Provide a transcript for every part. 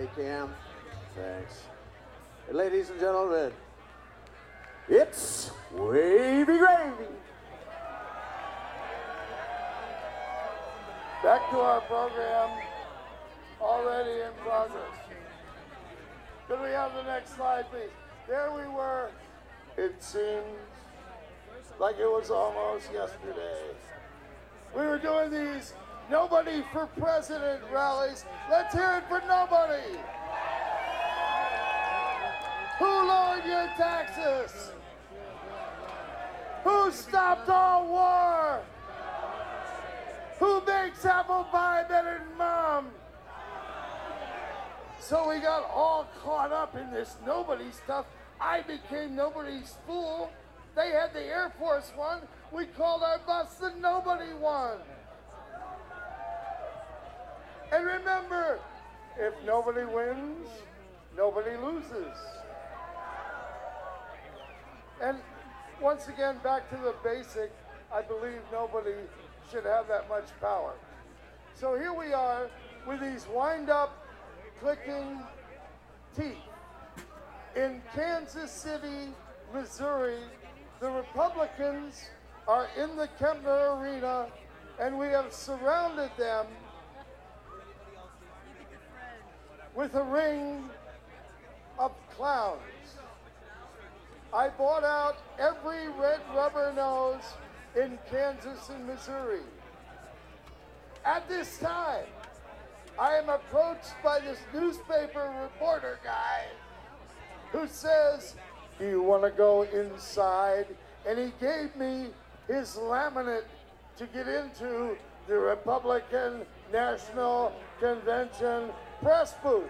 Hey, Cam. Thanks. And ladies and gentlemen, it's Wavy Gravy. Back to our program, already in progress. Could we have the next slide, please? There we were. It seems like it was almost yesterday. We were doing these Nobody for President rallies. Let's hear it for nobody. Who lowered your taxes? Who stopped all war? Who makes apple pie better than mom? So we got all caught up in this nobody stuff. I became nobody's fool. They had the Air Force One. We called our bus the Nobody One. And remember, if nobody wins, nobody loses. And once again, back to the basic, I believe nobody should have that much power. So here we are with these wind-up, clicking teeth. In Kansas City, Missouri, the Republicans are in the Kempner Arena, and we have surrounded them with a ring of clowns. I bought out every red rubber nose in Kansas and Missouri. At this time, I am approached by this newspaper reporter guy who says, "Do you want to go inside?" And he gave me his laminate to get into the Republican National Convention press booth.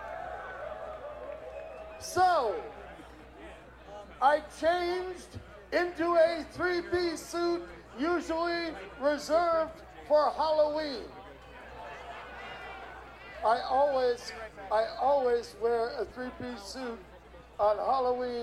So, I changed into a three-piece suit usually reserved for Halloween. I always wear a three-piece suit on Halloween,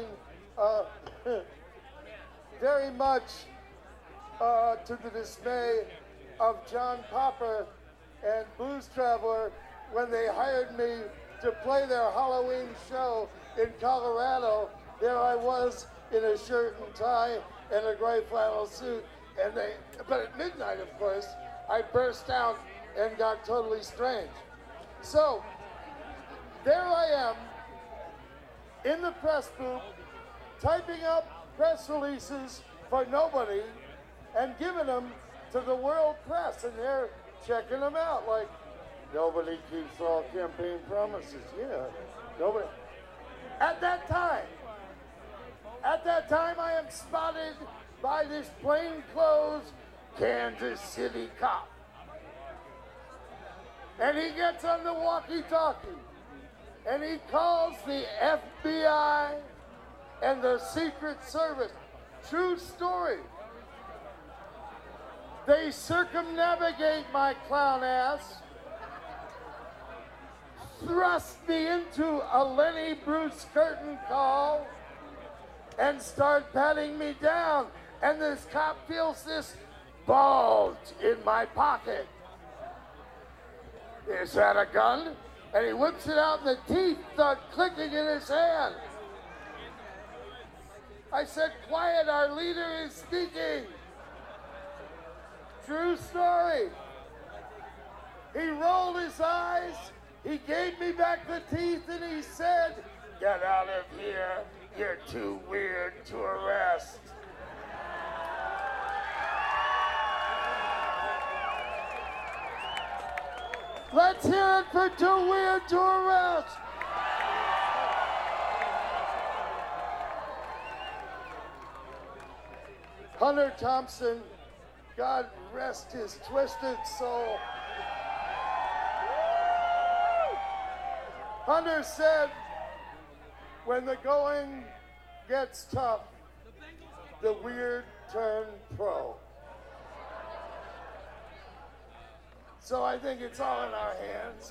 very much to the dismay of John Popper and Blues Traveler when they hired me to play their Halloween show in Colorado. There I was in a shirt and tie and a gray flannel suit, but at midnight, of course, I burst out and got totally strange. So, there I am in the press booth, typing up press releases for nobody and giving them to the world press, and they're checking them out like, nobody keeps all campaign promises. Yeah, nobody. At that time, I am spotted by this plainclothes Kansas City cop. And he gets on the walkie-talkie and he calls the FBI and the Secret Service. True story. They circumnavigate my clown ass, thrust me into a Lenny Bruce curtain call, and start patting me down. And this cop feels this bulge in my pocket. Is that a gun? And he whips it out and the teeth start clicking in his hand. I said, "Quiet, our leader is speaking." True story. He rolled his eyes, he gave me back the teeth, and he said, "Get out of here, you're too weird to arrest." Let's hear it for Too Weird to Arrest. Hunter Thompson, God rest his twisted soul. Hunter said, when the going gets tough, the weird turn pro. So I think it's all in our hands.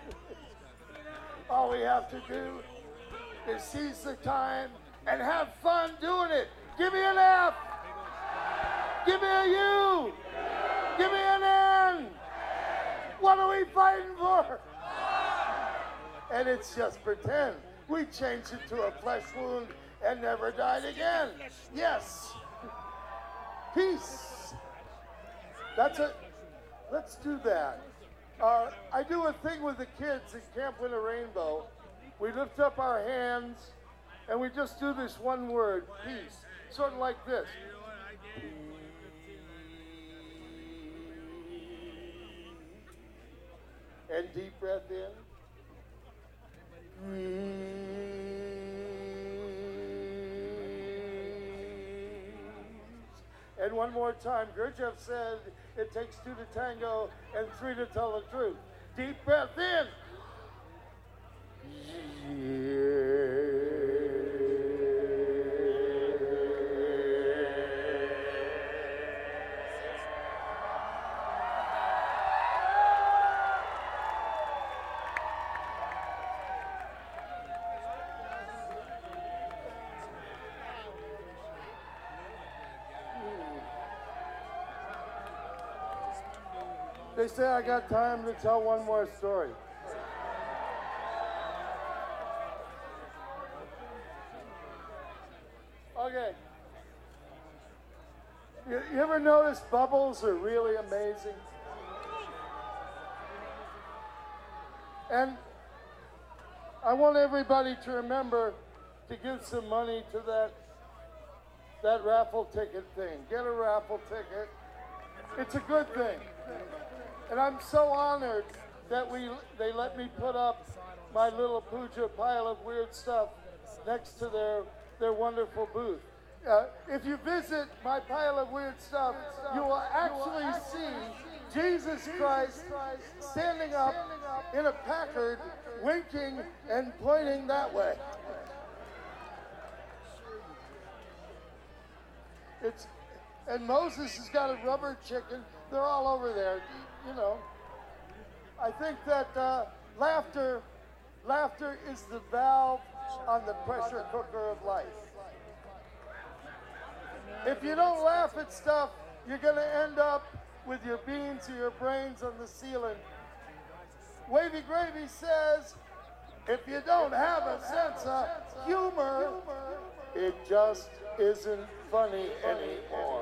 All we have to do is seize the time and have fun doing it. Give me an F. Give me a U. Give me an N. What are we fighting for? and it's just pretend. We changed it to a flesh wound and never died again. Yes. Peace. That's it. Let's do that. I do a thing with the kids at Camp Win a Rainbow. We lift up our hands and we just do this one word, peace. Sort of like this. And deep breath in. And one more time, Gurdjieff said, it takes 2 to tango and 3 to tell the truth. Deep breath in. They say I got time to tell one more story. Okay. You ever notice bubbles are really amazing? And I want everybody to remember to give some money to that raffle ticket thing. Get a raffle ticket. It's a good thing. And I'm so honored that they let me put up my little Puja pile of weird stuff next to their wonderful booth. If you visit my pile of weird stuff, you will actually see Jesus Christ standing up in a Packard, winking and pointing that way. And Moses has got a rubber chicken. They're all over there, you know. I think that laughter is the valve on the pressure cooker of life. If you don't laugh at stuff, you're going to end up with your beans or your brains on the ceiling. Wavy Gravy says, if you don't have a sense of humor, it just isn't funny anymore.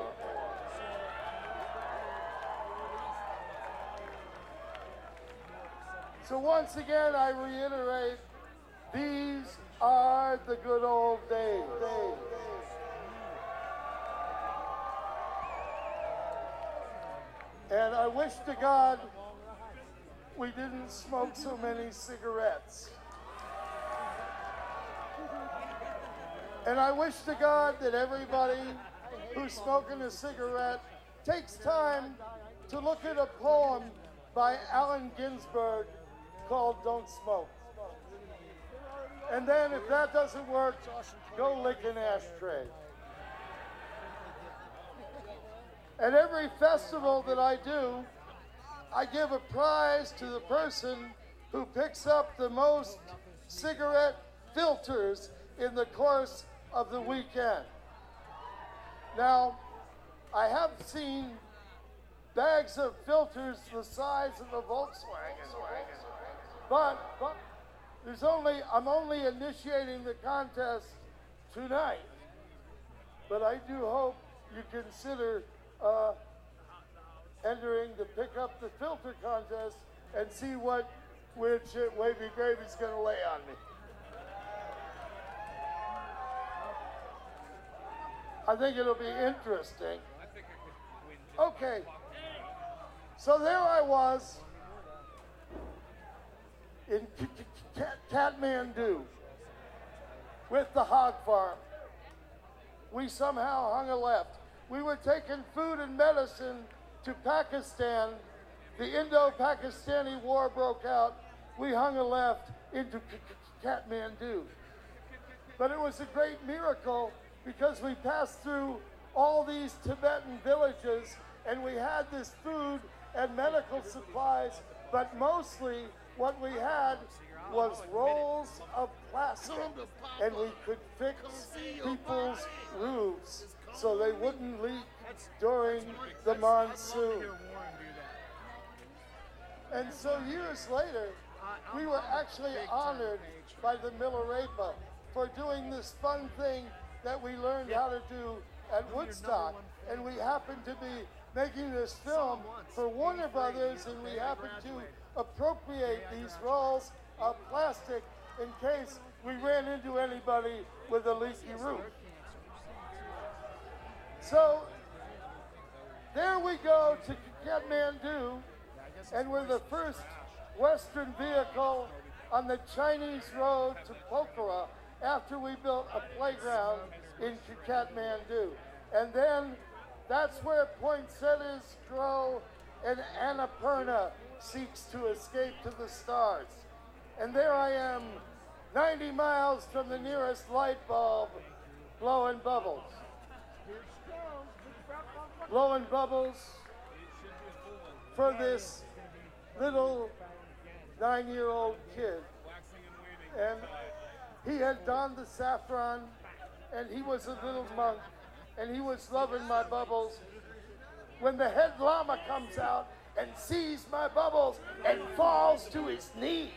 So once again, I reiterate, these are the good old days. And I wish to God we didn't smoke so many cigarettes. And I wish to God that everybody who's smoking a cigarette takes time to look at a poem by Allen Ginsberg called Don't Smoke. And then if that doesn't work, go lick an ashtray. At every festival that I do, I give a prize to the person who picks up the most cigarette filters in the course of the weekend. Now, I have seen bags of filters the size of a Volkswagen. But I'm only initiating the contest tonight. But I do hope you consider entering the Pick Up the Filter contest and see what weird shit Wavy Gravy's gonna lay on me. I think it'll be interesting. Okay, so there I was in Kathmandu with the hog farm. We somehow hung a left. We were taking food and medicine to Pakistan. The Indo-Pakistani war broke out. We hung a left into Kathmandu. But it was a great miracle because we passed through all these Tibetan villages and we had this food and medical supplies, but mostly what we had was rolls of plastic, and we could fix people's roofs so they wouldn't leak during the monsoon. And so years later, we were actually honored by the Milarepa for doing this fun thing that we learned how to do at Woodstock. And we happened to be making this film for Warner Brothers, and we happened to appropriate these rolls of plastic in case we ran into anybody with a leaky roof. So there we go to Kathmandu, and we're the first Western vehicle on the Chinese road to Pokhara after we built a playground in Kathmandu. And then that's where poinsettias grow and Annapurna seeks to escape to the stars. And there I am, 90 miles from the nearest light bulb, blowing bubbles. Blowing bubbles for this little 9-year-old kid. And he had donned the saffron, and he was a little monk, and he was loving my bubbles. When the head lama comes out and sees my bubbles and falls to his knees,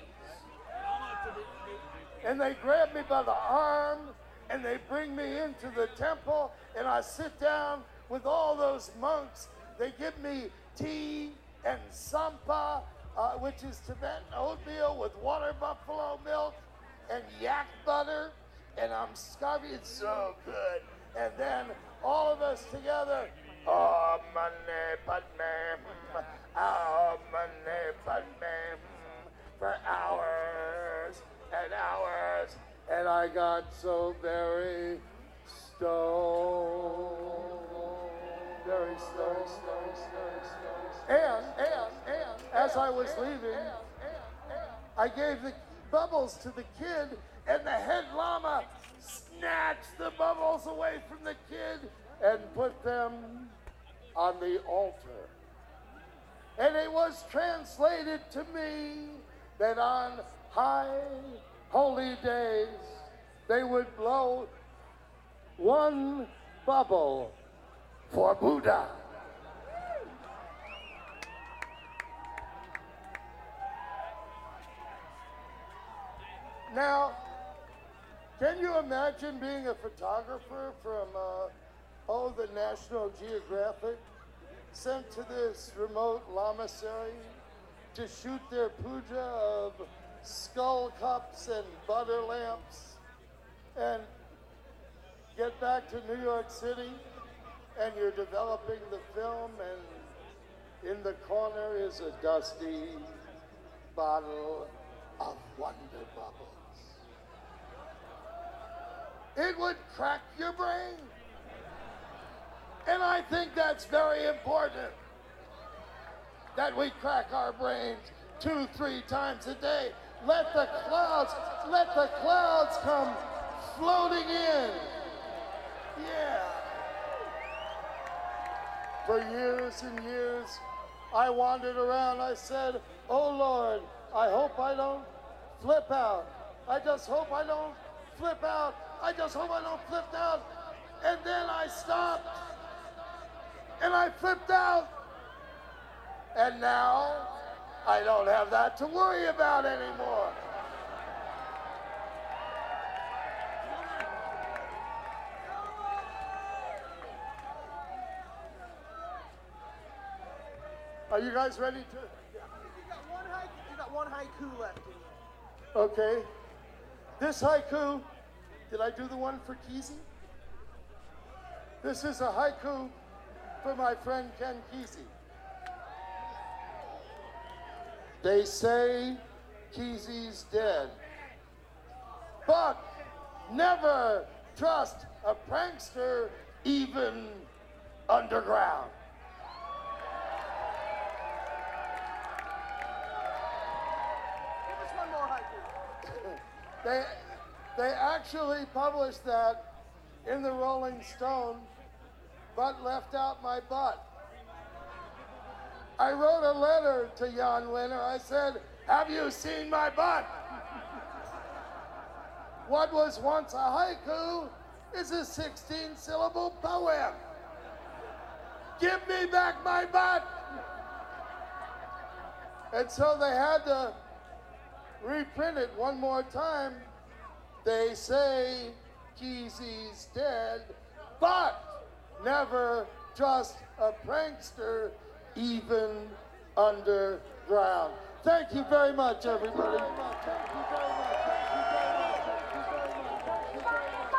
and they grab me by the arm, and they bring me into the temple, and I sit down with all those monks. They give me tea and sampa, which is Tibetan oatmeal with water buffalo milk and yak butter, and I'm starving. It's so good. And then all of us together, Om Mani Padme, Om Mani Padme, for hours and hours, and I got so very stoned. Very stoned. And as I was leaving, I gave the bubbles to the kid, and the head lama snatched the bubbles away from the kid and put them on the altar. And it was translated to me that on high holy days they would blow one bubble for Buddha. Now, can you imagine being a photographer from, the National Geographic, sent to this remote lamasery to shoot their puja of skull cups and butter lamps, and get back to New York City, and you're developing the film, and in the corner is a dusty bottle of Wonder Bubbles. It would crack your brain. And I think that's very important, that we crack our brains 2-3 times a day. Let the clouds come floating in. Yeah. For years and years, I wandered around. I said, oh Lord, I hope I don't flip out. I just hope I don't flip out. I just hope I don't flip out. And then I stopped. And I flipped out. And now I don't have that to worry about anymore. Are you guys ready to? You got one haiku left. Okay. This haiku, did I do the one for Kesey? This is a haiku for my friend Ken Kesey. They say Kesey's dead, but never trust a prankster even underground. Give us one more haiku. They actually published that in the Rolling Stone, but left out my butt. I wrote a letter to Jan Wenner. I said, have you seen my butt? What was once a haiku is a 16-syllable poem. Give me back my butt. And so they had to reprint it one more time. They say Keezy's dead, but never trust a prankster, even underground. Thank you very much, everybody. Thank you very much. Thank you very much. Thank you very much. Thank you very much. Thank you very much.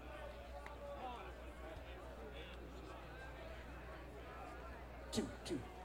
Two, two.